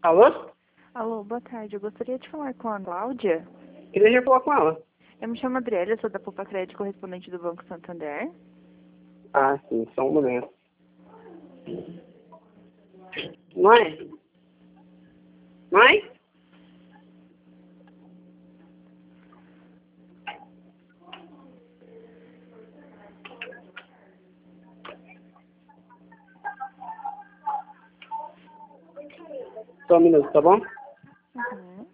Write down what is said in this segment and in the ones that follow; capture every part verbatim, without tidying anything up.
Alô? Alô, boa tarde. Eu gostaria de falar com a Cláudia. Que deseja falar com ela? Eu me chamo Adriele, eu sou da Poupa Crédito, correspondente do Banco Santander. Ah, sim, só um momento. Mãe? Mãe? Só um minuto, tá bom? Uhum.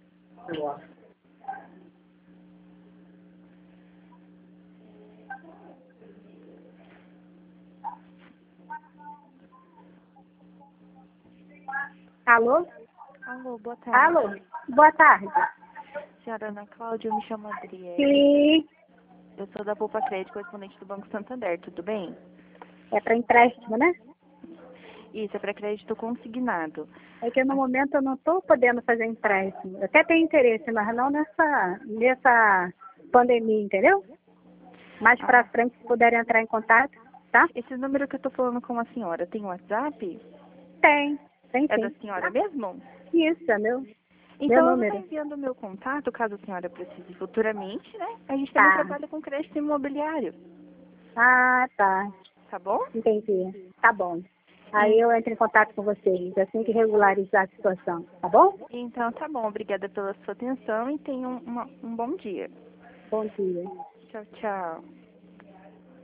Alô? Alô, boa tarde. Alô? Boa tarde. Senhora Ana Cláudia, eu me chamo Adriele. Sim, Eu sou da Poupa Crédito, correspondente do Banco Santander, tudo bem? é para empréstimo, né? Isso, é para crédito consignado. É que no momento eu não estou podendo fazer empréstimo. Eu até tenho interesse, mas não nessa, nessa pandemia, entendeu? Mais para Ah, frente, se puderem entrar em contato, tá? esse número que eu tô falando com a senhora, tem WhatsApp? Tem, tem É da sim. senhora mesmo? Isso, é meu, meu Então eu vou estar número. enviando o meu contato, caso a senhora precise futuramente, né? A gente também Tá. trabalha com crédito imobiliário, Ah, tá. tá bom? Entendi. Tá bom. Aí Em- eu entro em contato com vocês, assim que regularizar a situação, tá bom? Então tá bom, obrigada pela sua atenção e tenha um, uma- um bom dia. Bom dia. Tchau, tchau.